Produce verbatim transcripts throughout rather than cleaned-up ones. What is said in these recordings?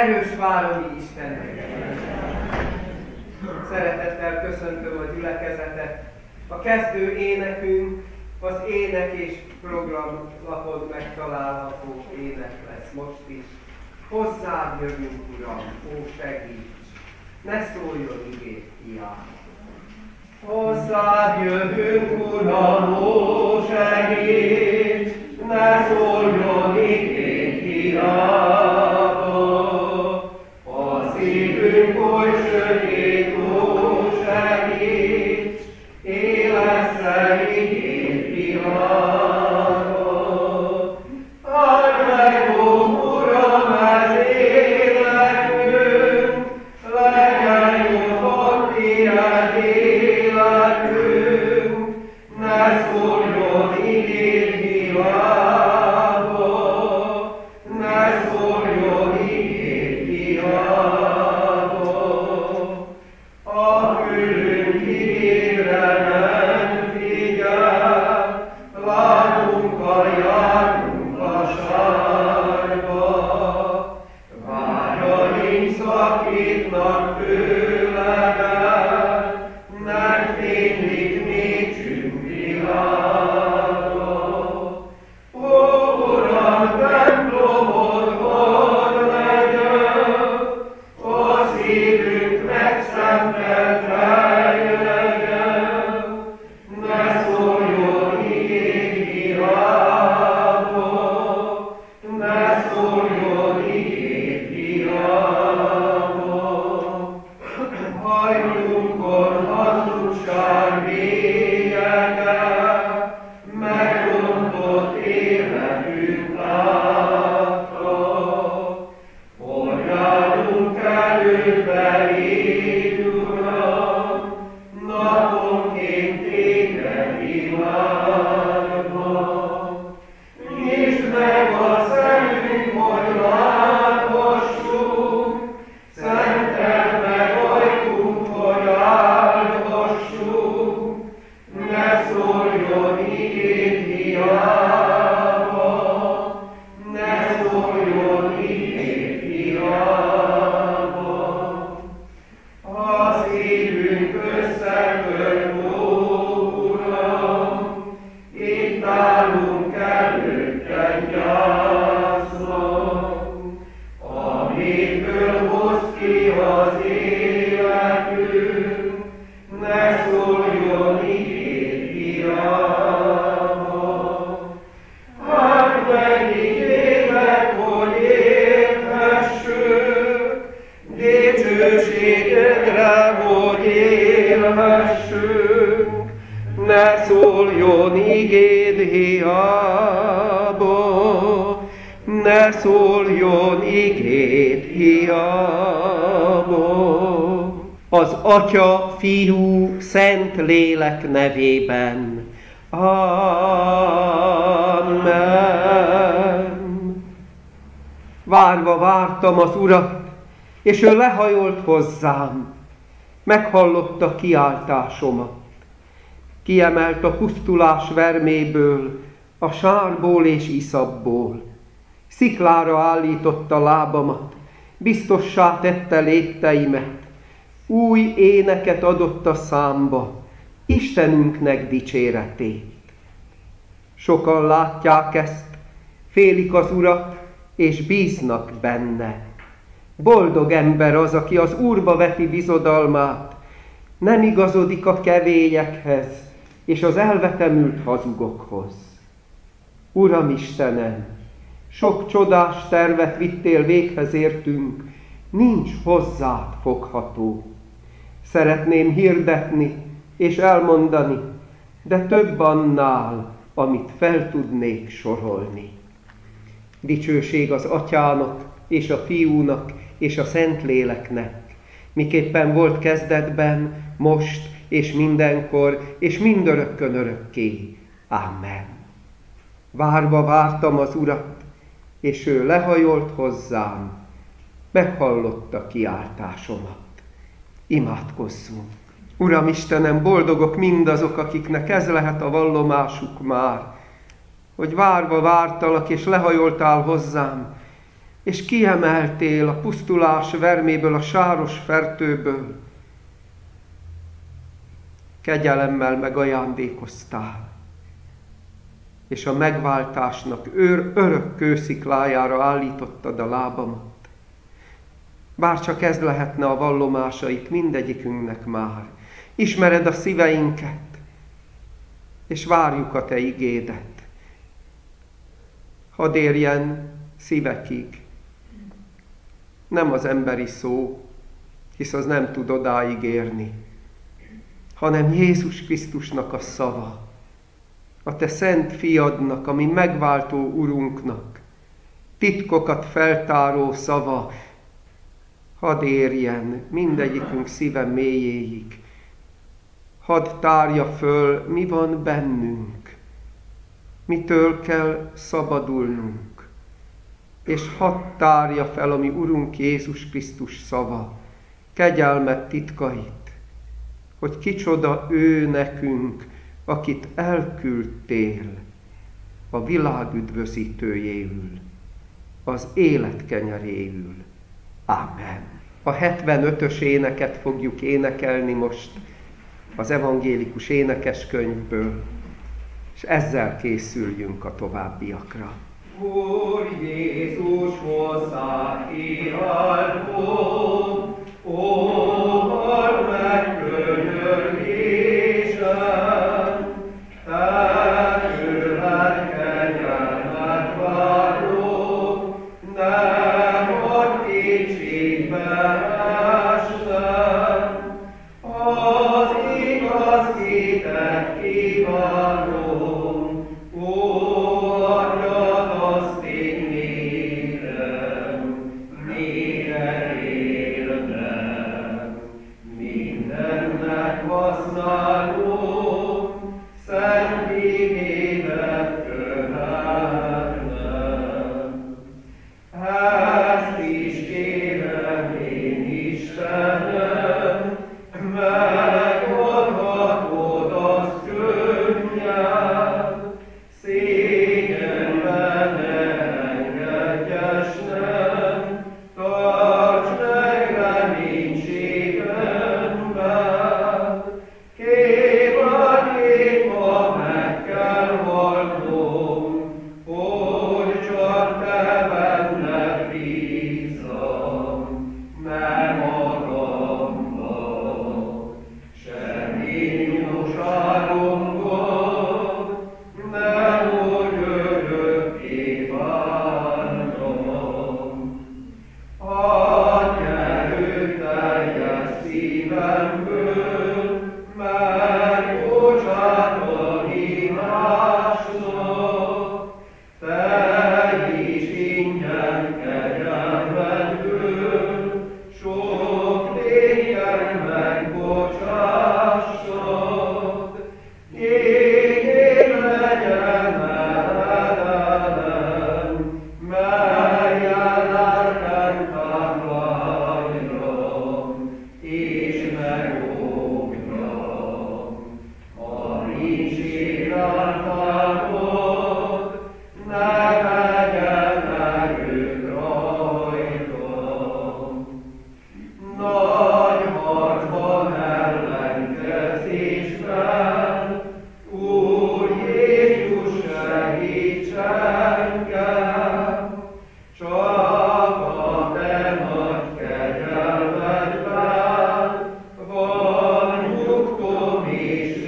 erős váromi Istennek. Szeretettel köszöntöm a gyülekezetet. A kezdő énekünk az ének és programlapon megtalálható ének lesz most is. Hozzád jövünk, Uram, ó segíts, ne szóljon igét hiába. Hozzád jövünk, Uram, ó segíts, ne szóljon igét hiába. A szívünk oly sötét, ó segíts, élesszel igét világot. Adj meg, ó Uram, ez életünk, legyen nyugodt tiéd életünk, ne szóljon igét hiába, ne szóljon igét hiába. A fülünk igére nem figyel, lábunkkal járunk a sárba. Vágyaink szakítnak tőled el, megfénylik nécsünk világa. Ó, Uram, templomod hadd legyen, a szívünk megszentelt hely legyen, ne szóljon igét hiába, ne szóljon igét hiába. Hajnunkon hazugság bélyege, megrontott életünk látta. Forjálunk előtte légy, Uram, naponként téged imádva. Nyisd meg a szemünk, hogy láthassunk, szenteld meg ajtunk, hogy állhassunk, ne szóljon igét hiába, ne szóljon igét hiába. Az évünk összekölt, ó Uram, itt állunk előtted gyászban, amiből hozd ki az életünk, ne szóljon igét hiába. Hát meg igédet, hogy érthessünk, dicsőségedre, hogy élhessünk, ne szóljon igéd hiába, ne szóljon igéd hiába. Az Atya, Fiú, Szent Lélek nevében. Amen. Várva vártam az Urat, és ő lehajolt hozzám, meghallotta kiáltásomat. Kiemelt a pusztulás verméből, a sárból és iszapból. Sziklára állította lábamat, biztossá tette lépteimet. Új éneket adott a számba, Istenünknek dicséretét. Sokan látják ezt, félik az Urat, és bíznak benne. Boldog ember az, aki az Úrba veti bizodalmát, nem igazodik a kevélyekhez, és az elvetemült hazugokhoz. Uram Istenem, sok csodás tervet vittél véghez értünk, nincs hozzád fogható. Szeretném hirdetni és elmondani, de több annál, amit fel tudnék sorolni. Dicsőség az Atyának, és a Fiúnak, és a Szentléleknek, miképpen volt kezdetben, most, és mindenkor, és mindörökkön örökké. Amen. Várva vártam az Urat, és ő lehajolt hozzám, meghallotta kiáltásomat. Imádkozzunk! Uram Istenem, boldogok mindazok, akiknek ez lehet a vallomásuk már, hogy várva vártalak, és lehajoltál hozzám, és kiemeltél a pusztulás verméből, a sáros fertőből. Kegyelemmel megajándékoztál, és a megváltásnak őr örök kősziklájára állítottad a lábamat. Bárcsak ez lehetne a vallomásait mindegyikünknek már. Ismered a szíveinket, és várjuk a te igédet. Hadd érjen szívekig. Nem az emberi szó, hisz az nem tud odáig érni, hanem Jézus Krisztusnak a szava, a te szent fiadnak, ami megváltó Urunknak, titkokat feltáró szava, hadd érjen mindegyikünk szíve mélyéig. Hadd tárja föl, mi van bennünk, mitől kell szabadulnunk, és hadd tárja fel a mi Urunk Jézus Krisztus szava, kegyelmet titkait, hogy kicsoda ő nekünk, akit elküldtél a világ üdvözítőjéül, az élet kenyeréül. Amen. A hetvenötös éneket fogjuk énekelni most az evangélikus énekeskönyvből, és ezzel készüljünk a továbbiakra. Úr Jézus, hozzád kiáltom, ó, halld meg könyörgésem, te tőled kegyelmet várok, nem hadd kétségbe essem, az igaz hitet kívánom, ó, adjad azt én nékem, mire élnem, mindennek használom, szent igédet követnem. Ezt is kérem én, Istenem, megadhatod azt könnyed, szégyenben ne engedj esnem, tartsd meg reménységemben. Képletét ma meg kell hallnom, hogy csak te benned bízom, nem magamban. Semmi nyomságomban, nehogy örökké bántom. Adj erőteljes szívemből, megbocsátva hibásnak, te is ingyen kegyelmedből, sok lényen megbocsássad. Jégén legyen eredelem, melyen lelkem tápláljon, és megóvjon. A nincs iránytávod, ne vegyen erőt rajtam. Nagy harcban ellenkezésben, Úr Jézus, segíts engem, csak a te nagy kegyelmedben van nyugtom és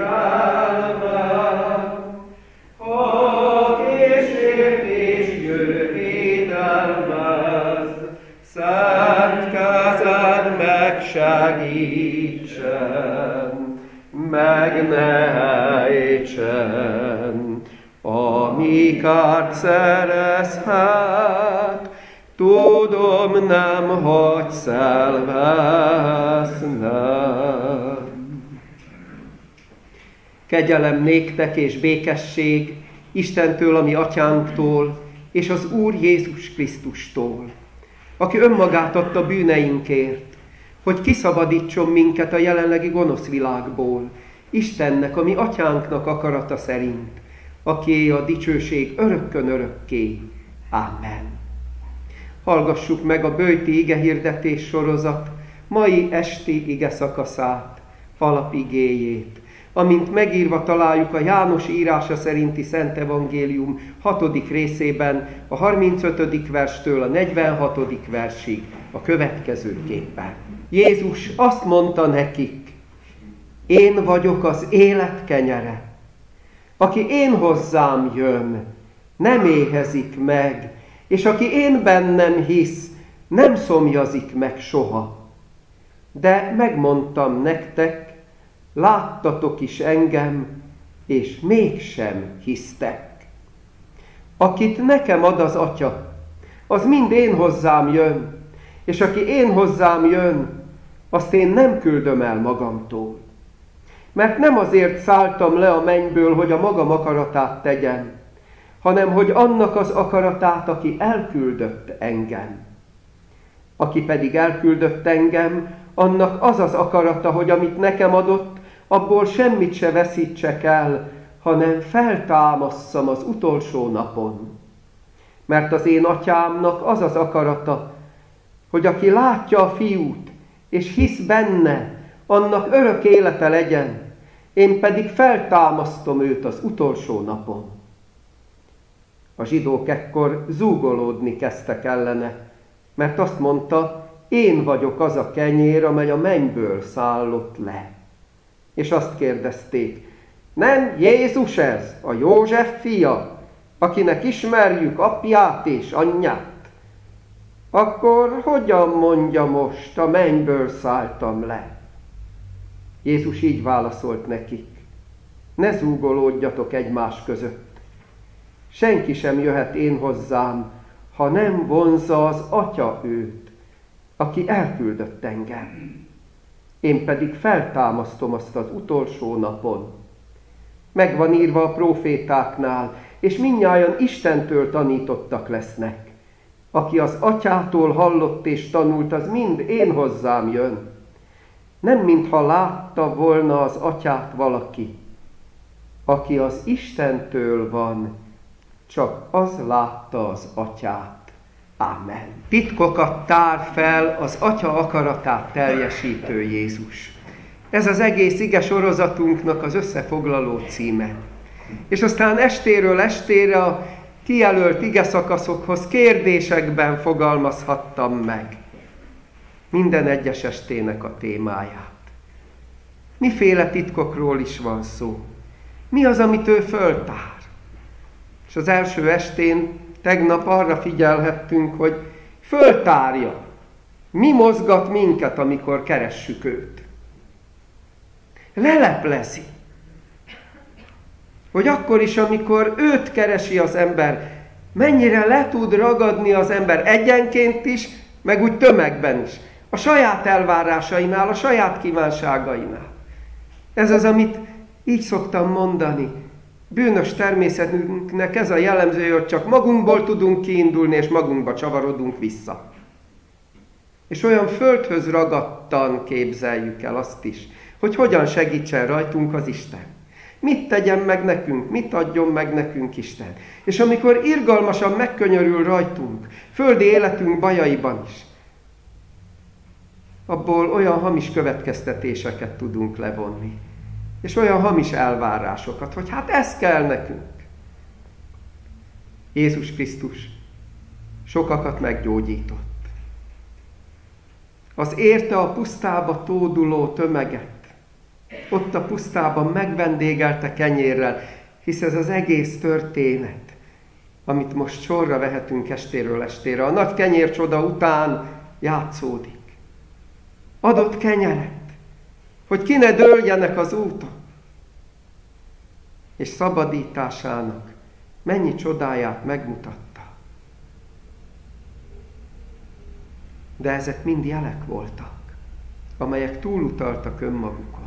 védelmem. Ha kísértés jön védelmez, szent kezed megsegítsen, meg ne ejtsen, ami kárt szerezhet, tudom, nem hagysz elvesznem. Kegyelem néktek és békesség Istentől, a mi atyánktól, és az Úr Jézus Krisztustól, aki önmagát adta bűneinkért, hogy kiszabadítson minket a jelenlegi gonosz világból, Istennek, a mi atyánknak akarata szerint, akié a dicsőség örökkön örökké. Amen. hallgassuk meg a Böjti igehirdetés sorozat mai esti ige szakaszát, alapigéjét, amint megírva találjuk a János írása szerinti Szent Evangélium hatodik részében, a harmincötödik verstől a negyvenhatodik versig a következőképpen. Jézus azt mondta nekik: én vagyok az élet kenyere. Aki én hozzám jön, nem éhezik meg, és aki én bennem hisz, nem szomjazik meg soha. De megmondtam nektek, láttatok is engem, és mégsem hisztek. Akit nekem ad az Atya, az mind én hozzám jön, és aki én hozzám jön, azt én nem küldöm el magamtól. Mert nem azért szálltam le a mennyből, hogy a magam akaratát tegyem, hanem hogy annak az akaratát, aki elküldött engem. Aki pedig elküldött engem, annak az az akarata, hogy amit nekem adott, abból semmit se veszítsek el, hanem feltámasszam az utolsó napon. Mert az én atyámnak az az akarata, hogy aki látja a fiút, és hisz benne, annak örök élete legyen, én pedig feltámasztom őt az utolsó napon. A zsidók ekkor zúgolódni kezdtek ellene, mert azt mondta, én vagyok az a kenyér, amely a mennyből szállott le. És azt kérdezték, nem Jézus ez, a József fia, akinek ismerjük apját és anyját? Akkor hogyan mondja most, a mennyből szálltam le? Jézus így válaszolt nekik, ne zúgolódjatok egymás között. Senki sem jöhet én hozzám, ha nem vonzza az Atya őt, aki elküldött engem. Én pedig feltámasztom azt az utolsó napon. Meg van írva a prófétáknál, és mindnyájan Istentől tanítottak lesznek. Aki az Atyától hallott és tanult, az mind én hozzám jön. Nem mintha látta volna az Atyát valaki. Aki az Istentől van, csak az látta az Atyát. Ámen. Titkokat tár fel az Atya akaratát teljesítő Jézus. Ez az egész ige sorozatunknak az összefoglaló címe. És aztán estéről estére a kijelölt ige szakaszokhoz kérdésekben fogalmazhattam meg minden egyes estének a témáját. Miféle titkokról is van szó? Mi az, amit ő föltár? És az első estén tegnap arra figyelhettünk, hogy föltárja, mi mozgat minket, amikor keressük őt. Leleplezi, hogy akkor is, amikor őt keresi az ember, mennyire le tud ragadni az ember egyenként is, meg úgy tömegben is. A saját elvárásainál, a saját kívánságainál. Ez az, amit így szoktam mondani. Bűnös természetünknek ez a jellemző, hogy csak magunkból tudunk kiindulni, és magunkba csavarodunk vissza. És olyan földhöz ragadtan képzeljük el azt is, hogy hogyan segítsen rajtunk az Isten. Mit tegyen meg nekünk, mit adjon meg nekünk Isten. És amikor irgalmasan megkönyörül rajtunk, földi életünk bajaiban is, abból olyan hamis következtetéseket tudunk levonni. És olyan hamis elvárásokat, hogy hát ez kell nekünk. Jézus Krisztus sokakat meggyógyított. Az érte a pusztába tóduló tömeget, ott a pusztában megvendégelte kenyérrel, hisz ez az egész történet, amit most sorra vehetünk estéről estére, a nagy kenyércsoda után játszódik. Adott kenyeret, hogy ki ne dőljenek az úton. És szabadításának mennyi csodáját megmutatta. De ezek mind jelek voltak, amelyek túlutaltak önmagukon.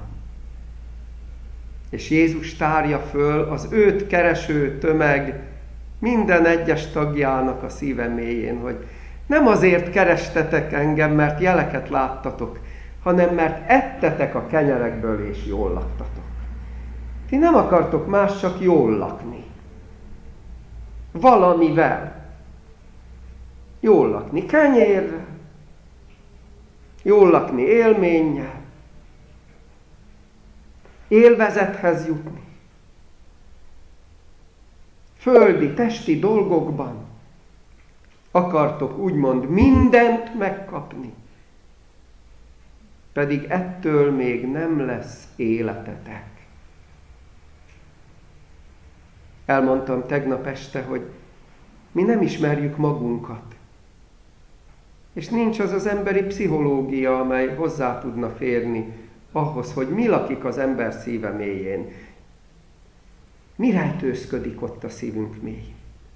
És Jézus tárja föl az őt kereső tömeg minden egyes tagjának a szíve mélyén, hogy nem azért kerestetek engem, mert jeleket láttatok, hanem mert ettetek a kenyerekből és jól laktatok. Ti nem akartok más, csak jól lakni. Valamivel. Jól lakni kenyérrel, jól lakni élménnyel, élvezethez jutni, földi, testi dolgokban akartok úgymond mindent megkapni, pedig ettől még nem lesz életetek. Elmondtam tegnap este, hogy mi nem ismerjük magunkat. És nincs az az emberi pszichológia, amely hozzá tudna férni ahhoz, hogy mi lakik az ember szíve mélyén. Mi rejtőzködik ott a szívünk mélyén.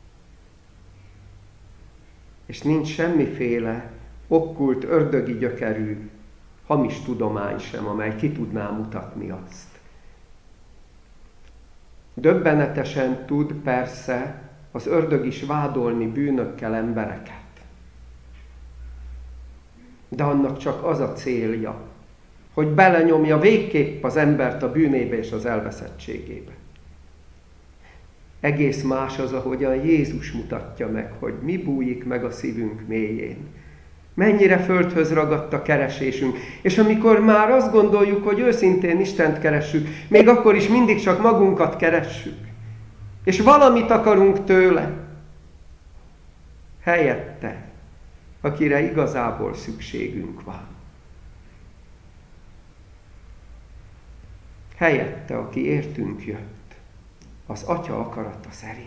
És nincs semmiféle okkult, ördögi gyökerű, hamis tudomány sem, amely ki tudná mutatni azt. Döbbenetesen tud persze az ördög is vádolni bűnökkel embereket. De annak csak az a célja, hogy belenyomja végképp az embert a bűnébe és az elveszettségébe. Egész más az, ahogyan Jézus mutatja meg, hogy mi bújik meg a szívünk mélyén. Mennyire földhöz ragadt a keresésünk. És amikor már azt gondoljuk, hogy őszintén Istent keressük, még akkor is mindig csak magunkat keressük. És valamit akarunk tőle. Helyette, akire igazából szükségünk van. Helyette, aki értünk jött, az Atya akarata szerint.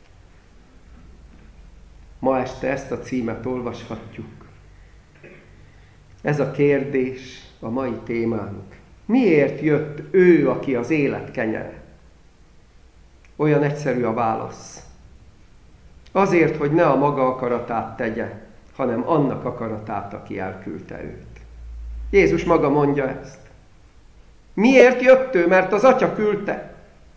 Ma este ezt a címet olvashatjuk. Ez a kérdés a mai témánk. Miért jött ő, aki az élet kenyere? Olyan egyszerű a válasz. Azért, hogy ne a maga akaratát tegye, hanem annak akaratát, aki elküldte őt. Jézus maga mondja ezt. Miért jött ő? Mert az Atya küldte.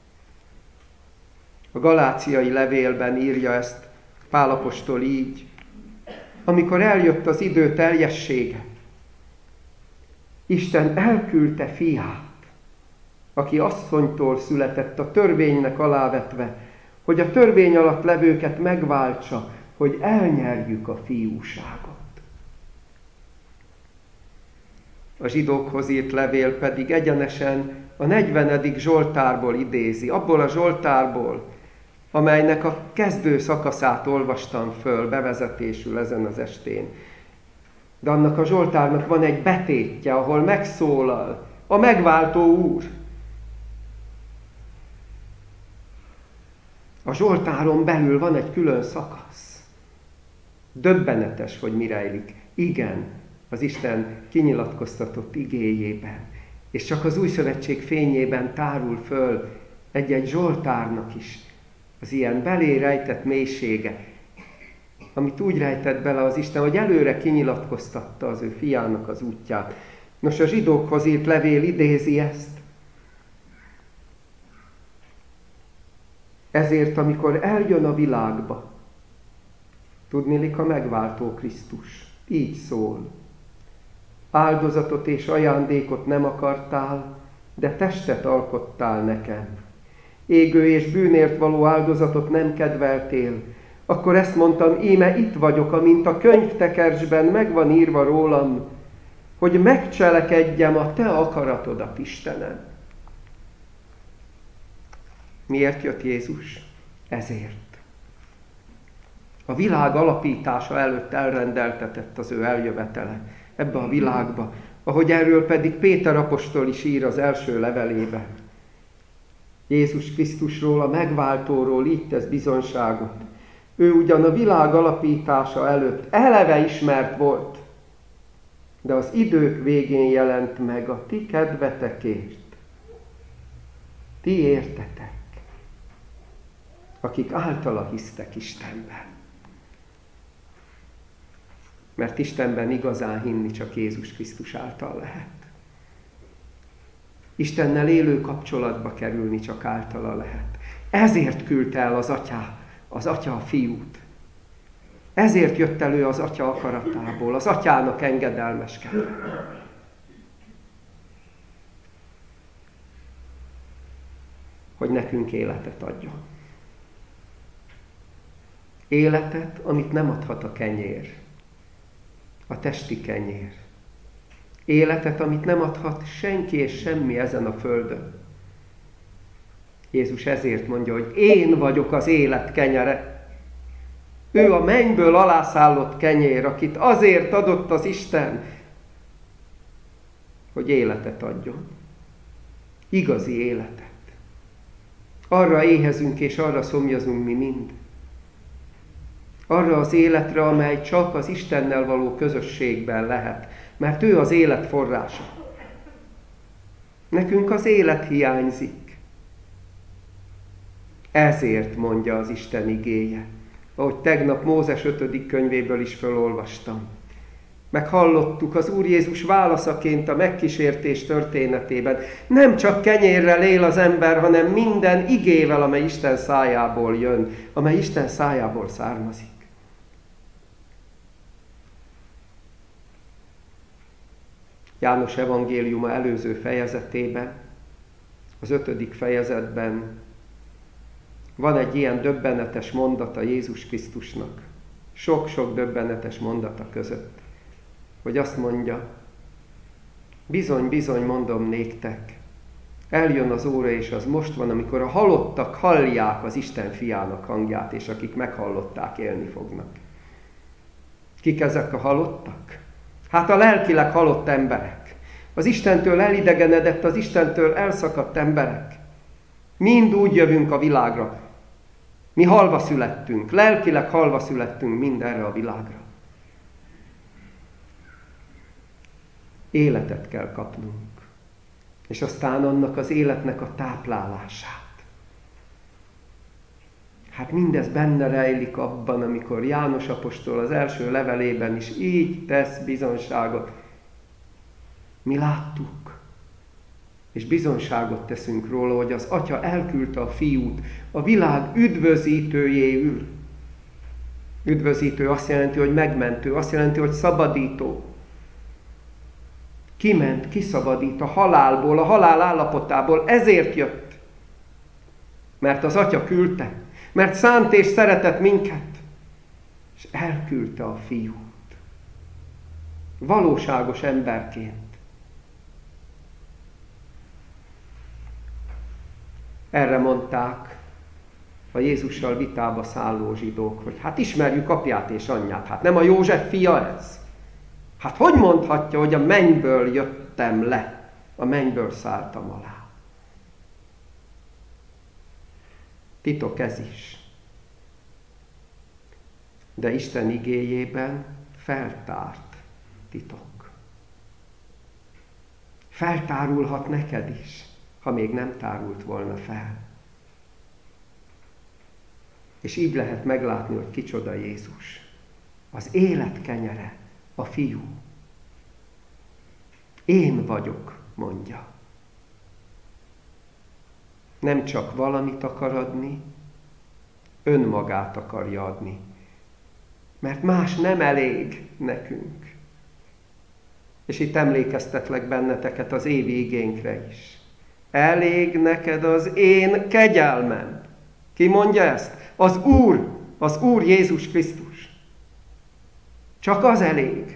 A galáciai levélben írja ezt Pál apostol így. Amikor eljött az idő teljessége, Isten elküldte fiát, aki asszonytól született, a törvénynek alávetve, hogy a törvény alatt levőket megváltsa, hogy elnyerjük a fiúságot. A zsidókhoz írt levél pedig egyenesen a negyvenedik Zsoltárból idézi, abból a Zsoltárból, amelynek a kezdő szakaszát olvastam föl bevezetésül ezen az estén. De annak a Zsoltárnak van egy betétje, ahol megszólal a megváltó Úr. A Zsoltáron belül van egy külön szakasz. Döbbenetes, hogy mi rejlik. Igen, az Isten kinyilatkoztatott igéjében. És csak az új szövetség fényében tárul föl egy-egy Zsoltárnak is az ilyen belé rejtett mélysége, amit úgy rejtett bele az Isten, hogy előre kinyilatkoztatta az ő fiának az útját. Nos, a zsidókhoz írt levél idézi ezt. Ezért, amikor eljön a világba, tudniillik a megváltó Krisztus, így szól. Áldozatot és ajándékot nem akartál, de testet alkottál nekem. Égő és bűnért való áldozatot nem kedveltél. Akkor ezt mondtam, íme itt vagyok, amint a könyvtekercsben megvan írva rólam, hogy megcselekedjem a te akaratodat, Istenem. Miért jött Jézus? Ezért. A világ alapítása előtt elrendeltetett az ő eljövetele ebbe a világba, ahogy erről pedig Péter apostol is ír az első levelében. Jézus Krisztusról, a megváltóról így tesz bizonyságot. Ő ugyan a világ alapítása előtt eleve ismert volt, de az idők végén jelent meg a ti kedvetekért. Ti értetek, akik általa hisztek Istenben. Mert Istenben igazán hinni csak Jézus Krisztus által lehet. Istennel élő kapcsolatba kerülni csak általa lehet. Ezért küldte el az Atya, az Atya a Fiút. Ezért jött elő az Atya akaratából, az Atyának engedelmeskedve. Hogy nekünk életet adjon. Életet, amit nem adhat a kenyér, a testi kenyér. Életet, amit nem adhat senki és semmi ezen a földön. Jézus ezért mondja, hogy én vagyok az élet kenyere. Ő a mennyből alászállott kenyér, akit azért adott az Isten, hogy életet adjon. Igazi életet. Arra éhezünk és arra szomjazunk mi mind. Arra az életre, amely csak az Istennel való közösségben lehet, mert ő az élet forrása. Nekünk az élet hiányzik. Ezért mondja az Isten igéje, ahogy tegnap Mózes ötödik könyvéből is felolvastam. Meghallottuk az Úr Jézus válaszaként a megkísértés történetében. Nem csak kenyérrel él az ember, hanem minden igével, amely Isten szájából jön, amely Isten szájából származik. János evangéliuma előző fejezetében, az ötödik fejezetben van egy ilyen döbbenetes mondata Jézus Krisztusnak, sok-sok döbbenetes mondata között, hogy azt mondja, bizony, bizony mondom néktek, eljön az óra, és az most van, amikor a halottak hallják az Isten fiának hangját, és akik meghallották, élni fognak. Kik ezek a halottak? Hát a lelkileg halott emberek. Az Istentől elidegenedett, az Istentől elszakadt emberek. Mind úgy jövünk a világra. Mi halva születtünk, lelkileg halva születtünk mind erre a világra. Életet kell kapnunk, és aztán annak az életnek a táplálását. Hát mindez benne rejlik abban, amikor János apostol az első levelében is így tesz bizonyságot. Mi láttuk, és bizonyságot teszünk róla, hogy az Atya elküldte a Fiút a világ üdvözítőjéül. Üdvözítő azt jelenti, hogy megmentő, azt jelenti, hogy szabadító. Kiment, kiszabadít a halálból, a halál állapotából, ezért jött. Mert az Atya küldte, mert szánt és szeretett minket, és elküldte a Fiút. Valóságos emberként. Erre mondták a Jézussal vitába szálló zsidók, hogy hát ismerjük apját és anyját, hát nem a József fia ez? Hát hogy mondhatja, hogy a mennyből jöttem le, a mennyből szálltam alá? Titok ez is. De Isten igéjében feltárt titok. Feltárulhat neked is, ha még nem tárult volna fel. És így lehet meglátni, hogy kicsoda Jézus. Az élet kenyere, a Fiú. Én vagyok, mondja. Nem csak valamit akar adni, önmagát akarja adni. Mert más nem elég nekünk. És itt emlékeztetlek benneteket az évi igénkre is. Elég neked az én kegyelmem. Ki mondja ezt? Az Úr, az Úr Jézus Krisztus. Csak az elég.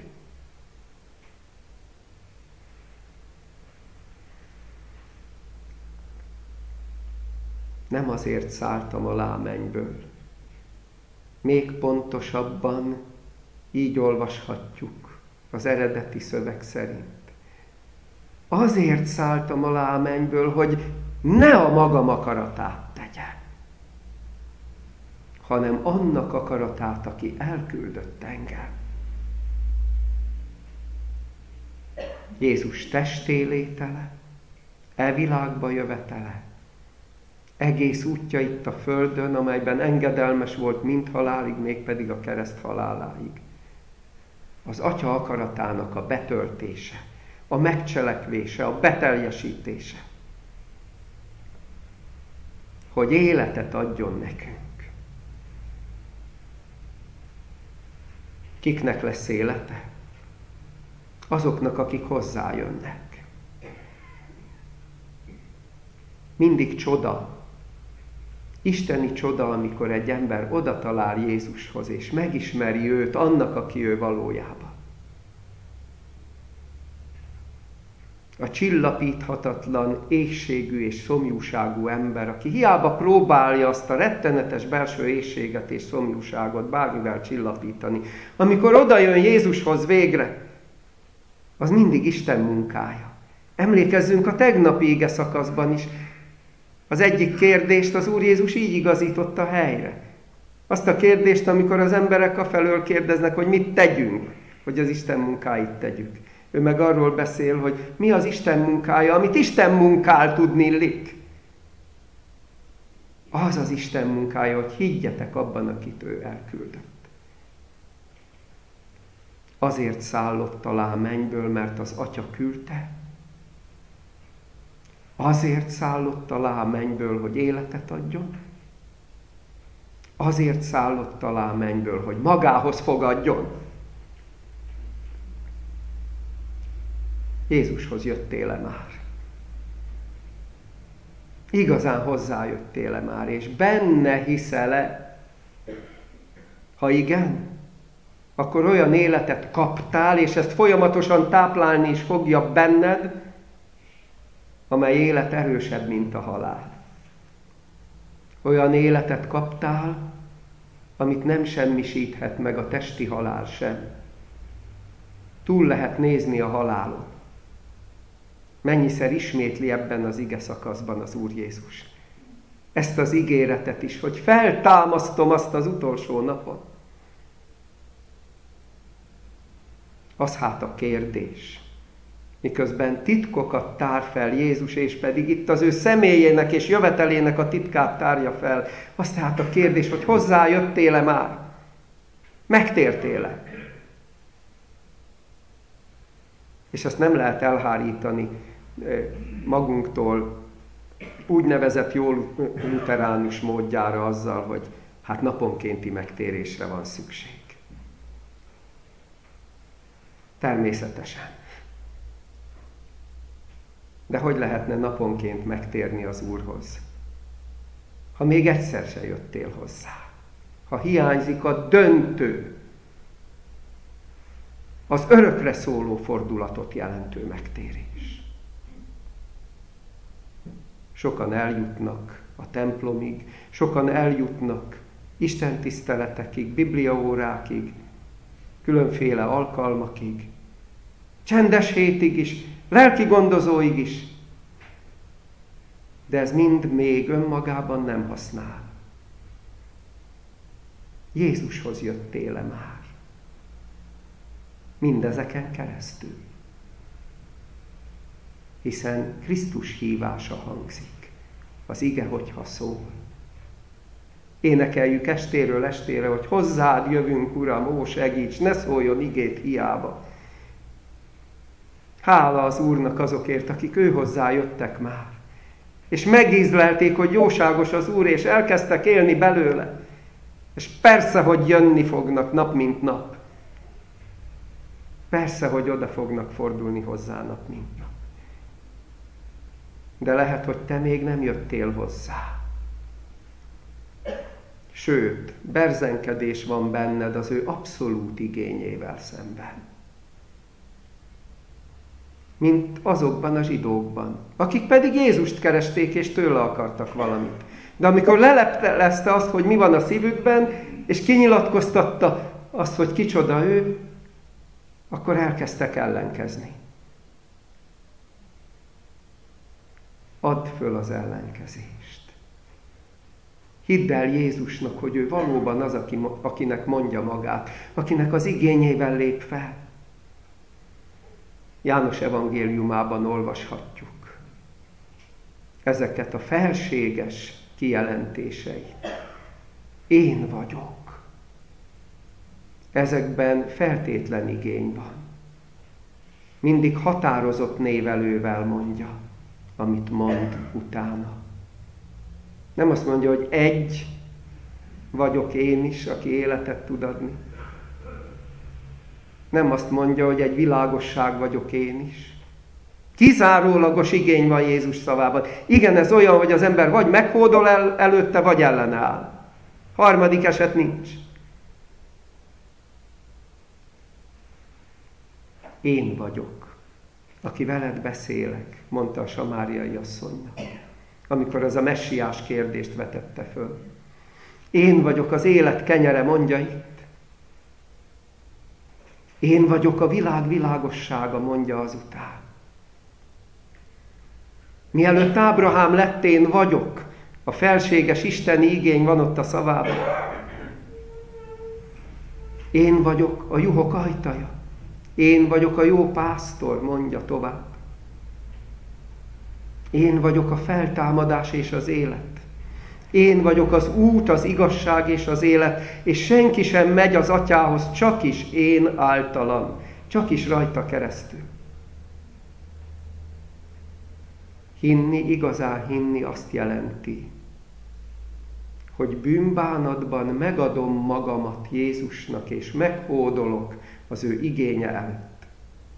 Nem azért szálltam alá a mennyből. Még pontosabban így olvashatjuk az eredeti szöveg szerint. Azért szálltam alá a mennyből, hogy ne a magam akaratát tegye, hanem annak akaratát, aki elküldött engem. Jézus testélétele, e világba jövetele, egész útja itt a földön, amelyben engedelmes volt mind halálig, mégpedig a kereszt haláláig. Az Atya akaratának a betöltése, a megcselekvése, a beteljesítése. Hogy életet adjon nekünk. Kiknek lesz élete? Azoknak, akik hozzájönnek. Mindig csoda, Isteni csoda, amikor egy ember oda talál Jézushoz, és megismeri őt annak, aki ő valójában. A csillapíthatatlan, éhségű és szomjúságú ember, aki hiába próbálja azt a rettenetes belső éhséget és szomjúságot bármivel csillapítani, amikor oda jön Jézushoz végre, az mindig Isten munkája. Emlékezzünk a tegnapi ige szakaszban is. Az egyik kérdést az Úr Jézus így igazította helyre. Azt a kérdést, amikor az emberek afelől kérdeznek, hogy mit tegyünk, hogy az Isten munkáit tegyük. Ő meg arról beszél, hogy mi az Isten munkája, amit Isten munkál tudnillik. Az az Isten munkája, hogy higgyetek abban, akit ő elküldött. Azért szállott alá a mennyből, mert az Atya küldte. Azért szállott alá a mennyből, hogy életet adjon. Azért szállott alá a mennyből, hogy magához fogadjon. Jézushoz jöttél-e már? Igazán hozzájöttél-e már, és benne hiszel-e? Ha igen, akkor olyan életet kaptál, és ezt folyamatosan táplálni is fogja benned, amely élet erősebb, mint a halál. Olyan életet kaptál, amit nem semmisíthet meg a testi halál sem. Túl lehet nézni a halálon. Mennyiszer ismétli ebben az ige szakaszban az Úr Jézus ezt az ígéretet is, hogy feltámasztom azt az utolsó napon. Az hát a kérdés, miközben titkokat tár fel Jézus, és pedig itt az ő személyének és jövetelének a titkát tárja fel. Az tehát a kérdés, hogy hozzájöttél-e már? Megtértél-e? És ezt nem lehet elhárítani magunktól úgynevezett jó luteránus módjára azzal, hogy hát naponkénti megtérésre van szükség. Természetesen. De hogy lehetne naponként megtérni az Úrhoz? Ha még egyszer se jöttél hozzá. Ha hiányzik a döntő, az örökre szóló fordulatot jelentő megtérés. Sokan eljutnak a templomig, sokan eljutnak Isten tiszteletekig, bibliaórákig, különféle alkalmakig, csendes hétig is, lelki gondozóig is. De ez mind még önmagában nem használ. Jézushoz jöttél-e már? Mindezeken keresztül. Hiszen Krisztus hívása hangzik. Az ige, hogyha szól. Énekeljük estéről estére, hogy hozzád jövünk, Uram, ó segíts, ne szóljon igét hiába. Hála az Úrnak azokért, akik ő hozzá jöttek már. És megízlelték, hogy jóságos az Úr, és elkezdtek élni belőle. És persze, hogy jönni fognak nap mint nap. Persze, hogy oda fognak fordulni hozzá nap mint nap. De lehet, hogy te még nem jöttél hozzá. Sőt, berzenkedés van benned az ő abszolút igényével szemben. Mint azokban a zsidókban, akik pedig Jézust keresték, és tőle akartak valamit. De amikor leleptelezte azt, hogy mi van a szívükben, és kinyilatkoztatta azt, hogy kicsoda ő, akkor elkezdtek ellenkezni. Add föl az ellenkezést. Hidd el Jézusnak, hogy ő valóban az, akinek mondja magát, akinek az igényével lép fel. János evangéliumában olvashatjuk ezeket a felséges kijelentéseit. Én vagyok. Ezekben feltétlen igény van. Mindig határozott névelővel mondja, amit mond utána. Nem azt mondja, hogy egy vagyok én is, aki életet tud adni. Nem azt mondja, hogy egy világosság vagyok én is, Kizárólagos igény van Jézus szavában. Igen, ez olyan, hogy az ember vagy meghódol el, előtte, vagy ellene áll. Harmadik eset nincs. Én vagyok, aki veled beszélek, mondta a samáriai asszonynak, amikor az a messiás kérdést vetette föl. Én vagyok az élet kenyere, mondja itt. Én vagyok a világ világossága, mondja azután. Mielőtt Ábrahám lett, én vagyok. A felséges isteni igény van ott a szavában. Én vagyok a juhok ajtaja. Én vagyok a jó pásztor, mondja tovább. Én vagyok a feltámadás és az élet. Én vagyok az út, az igazság és az élet, és senki sem megy az atyához, csak is én általam, csak is rajta keresztül. Hinni, igazán hinni azt jelenti, hogy bűnbánatban megadom magamat Jézusnak, és meghódolok az ő igénye előtt.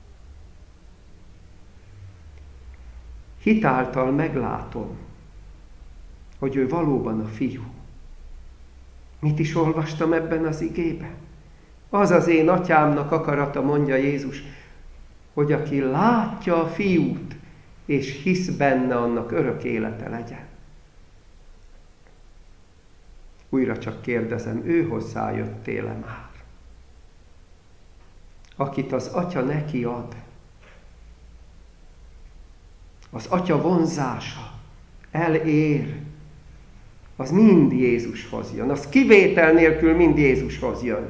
Hitáltal meglátom, hogy ő valóban a fiú. Mit is olvastam ebben az igében? Az az én atyámnak akarata, mondja Jézus, hogy aki látja a fiút, és hisz benne, annak örök élete legyen. Újra csak kérdezem, ő hozzájöttél-e már? Akit az atya neki ad, az atya vonzása elér, az mind Jézushoz jön. Az kivétel nélkül mind Jézushoz jön.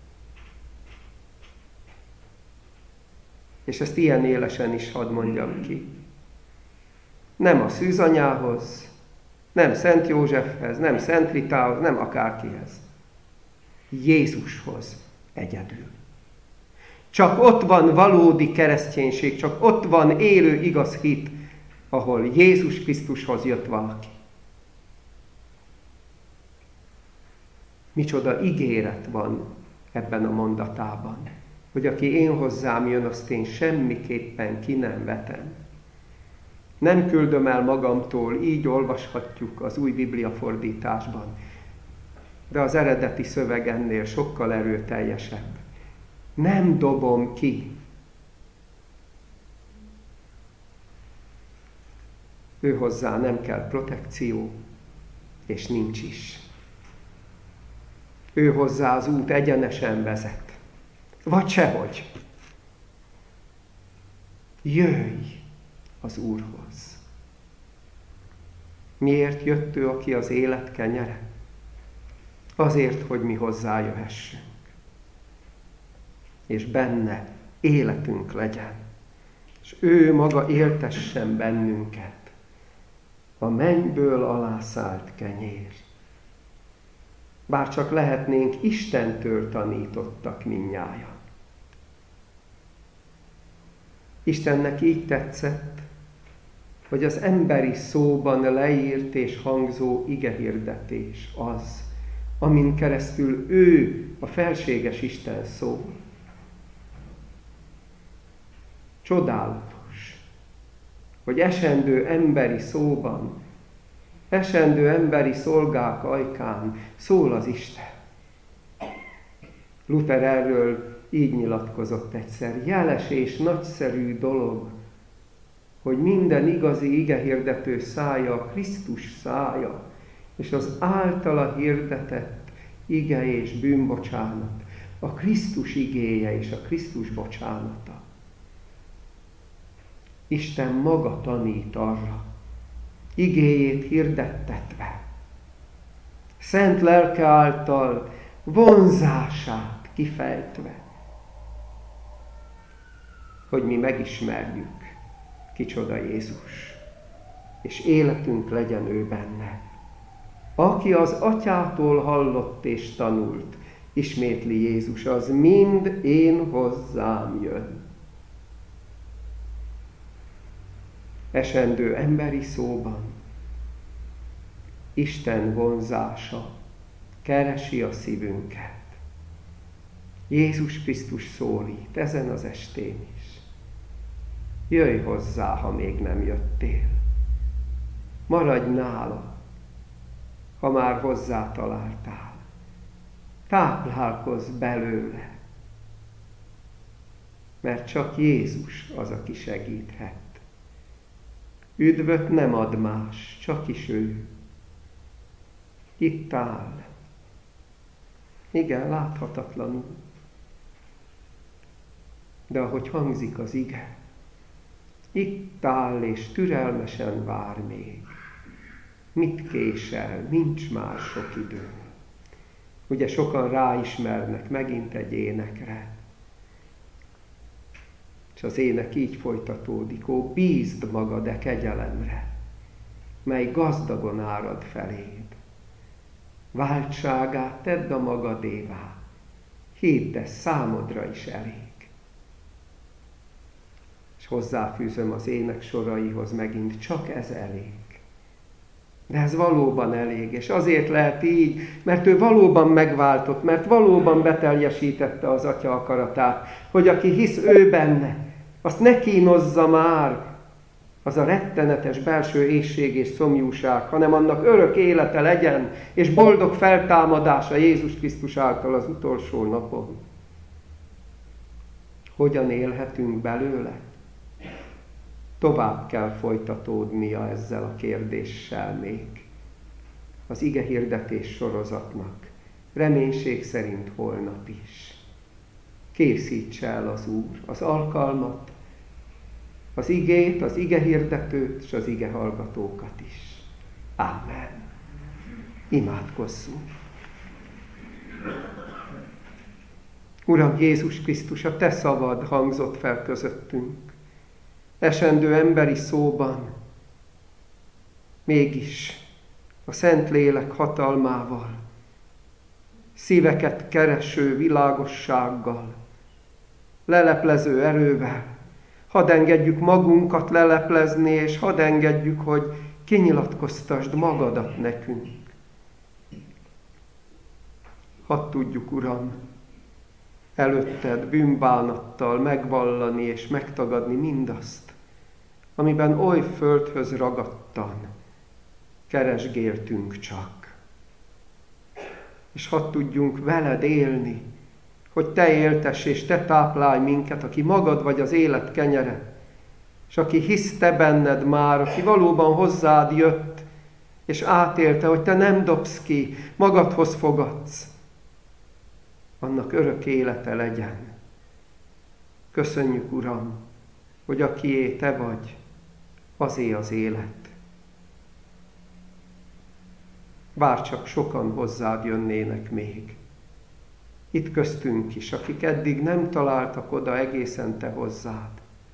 És ezt ilyen élesen is hadd mondjam ki. Nem a szűzanyához, nem Szent Józsefhez, nem Szent Ritához, nem akárkihez. Jézushoz egyedül. Csak ott van valódi kereszténység, csak ott van élő igaz hit, ahol Jézus Krisztushoz jött valaki. Micsoda ígéret van ebben a mondatában, hogy aki én hozzám jön, azt én semmiképpen ki nem vetem. Nem küldöm el magamtól, így olvashatjuk az új Biblia fordításban, de az eredeti szöveg ennél sokkal erőteljesebb. Nem dobom ki. Ő hozzá nem kell protekció, és nincs is. Ő hozzá az út egyenesen vezet. Vagy sehogy. Jöjj az Úrhoz. Miért jött ő, aki az élet kenyere? Azért, hogy mi hozzájöhessünk. És benne életünk legyen. És ő maga éltessen bennünket. A mennyből alászállt kenyér. Bár csak lehetnénk, Istentől tanítottak mindnyájan. Istennek így tetszett, hogy az emberi szóban leírt és hangzó igehirdetés az, amin keresztül ő, a felséges Isten szól. Csodálatos, hogy esendő emberi szóban, esendő emberi szolgák ajkán szól az Isten. Luther erről így nyilatkozott egyszer. Jeles és nagyszerű dolog, hogy minden igazi igehirdető szája a Krisztus szája, és az általa hirdetett ige és bűnbocsánat, a Krisztus igéje és a Krisztus bocsánata. Isten maga tanít arra, igéjét hirdettetve, szent lelke által vonzását kifejtve, hogy mi megismerjük, kicsoda Jézus, és életünk legyen ő benne. Aki az atyától hallott és tanult, ismétli Jézus, az mind én hozzám jön. Esendő emberi szóban Isten vonzása keresi a szívünket. Jézus Krisztus szólít ezen az estén is. jöjj hozzá, ha még nem jöttél. Maradj nála, ha már hozzá találtál. Táplálkozz belőle, mert csak Jézus az, aki segíthet. Üdvöt nem ad más, csak is ő. Itt áll. Igen, láthatatlanul. De ahogy hangzik az ige, itt áll és türelmesen vár még. Mit késel? Nincs már sok idő. Ugye sokan ráismernek megint egy énekre. És az ének így folytatódik. Ó, bízd magad e kegyelemre, mely gazdagon árad feléd. Váltságát tedd a magadévá, hidd, ez számodra is elég. És hozzáfűzöm az ének soraihoz megint, csak ez elég. De ez valóban elég, és azért lehet így, mert ő valóban megváltott, mert valóban beteljesítette az Atya akaratát, hogy aki hisz ő benne, azt ne kínozza már az a rettenetes belső éhség és szomjúság, hanem annak örök élete legyen, és boldog feltámadása Jézus Krisztus által az utolsó napon. Hogyan élhetünk belőle? Tovább kell folytatódnia ezzel a kérdéssel még. Az ige hirdetés sorozatnak. Reménység szerint holnap is. Készítse el az Úr az alkalmat, az igét, az ige hirdetőt és az ige hallgatókat is. Ámen. Imádkozzunk. Uram Jézus Krisztus, a te szavad hangzott fel közöttünk. Esendő emberi szóban, mégis a Szentlélek hatalmával, szíveket kereső világossággal, leleplező erővel, hadd engedjük magunkat leleplezni, és hadd engedjük, hogy kinyilatkoztasd magadat nekünk. Hadd tudjuk, Uram, előtted bűnbánattal megvallani és megtagadni mindazt, amiben oly földhöz ragadtan keresgéltünk csak. És hadd tudjunk veled élni, hogy te éltess és te táplálj minket, aki magad vagy az élet kenyere, és aki hisz te benned már, aki valóban hozzád jött, és átélte, hogy te nem dobsz ki, magadhoz fogadsz, annak örök élete legyen. Köszönjük, Uram, hogy akié te vagy, azé az élet. Bár csak sokan hozzád jönnének még. Itt köztünk is, akik eddig nem találtak oda egészen te hozzád.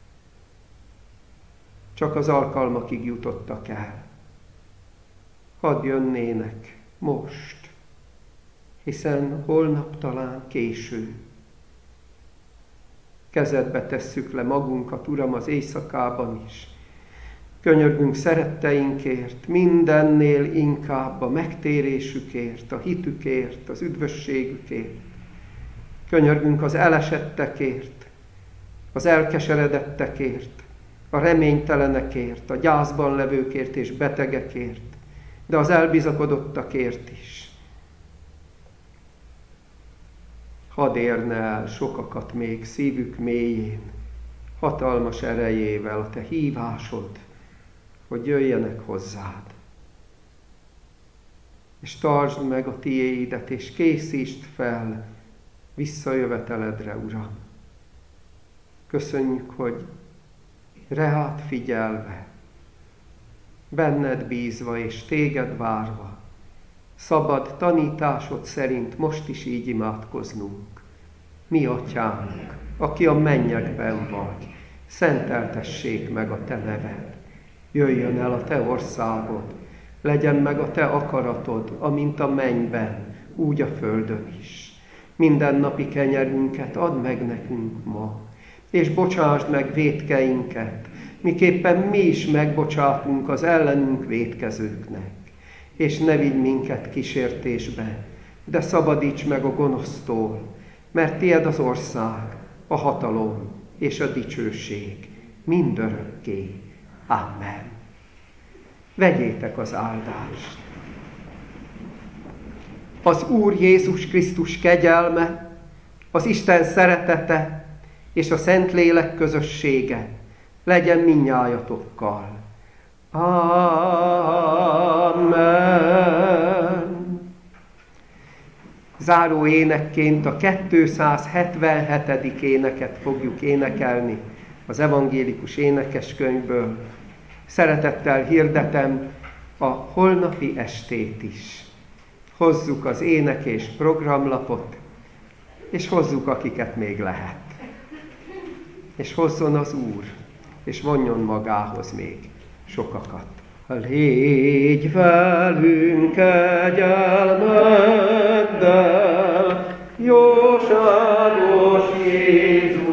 Csak az alkalmakig jutottak el. Hadd jönnének most, hiszen holnap talán késő. Kezedbe tesszük le magunkat, Uram, az éjszakában is. Könyörgünk szeretteinkért, mindennél inkább a megtérésükért, a hitükért, az üdvösségükért. Könyörgünk az elesettekért, az elkeseredettekért, a reménytelenekért, a gyászban levőkért és betegekért, de az elbizakodottakért is. Hadd érne el sokakat még szívük mélyén, hatalmas erejével a te hívásod, hogy jöjjenek hozzád. És tartsd meg a tiéidet, és készítsd fel visszajöveteledre, Uram. Köszönjük, hogy reád figyelve, benned bízva és téged várva, szabad tanításod szerint most is így imádkoznunk. Mi, Atyánk, aki a mennyekben vagy, szenteltessék meg a te neved. Jöjjön el a te országod, legyen meg a te akaratod, amint a mennyben, úgy a földön is. Mindennapi kenyerünket add meg nekünk ma, és bocsásd meg vétkeinket, miképpen mi is megbocsátunk az ellenünk vétkezőknek. És ne vigy minket kísértésbe, de szabadíts meg a gonosztól, mert tied az ország, a hatalom és a dicsőség mindörökké. Amen. Vegyétek az áldást. Az Úr Jézus Krisztus kegyelme, az Isten szeretete és a Szentlélek közössége legyen mindnyájatokkal. Amen. Záró énekként a kétszázhetvenhetedik éneket fogjuk énekelni az evangélikus énekeskönyvből. Szeretettel hirdetem a holnapi estét is. Hozzuk az énekés programlapot, és hozzuk, akiket még lehet. És hozzon az Úr, és vonjon magához még sokakat. Légy velünk kegyelmeddel, jóságos Jézus!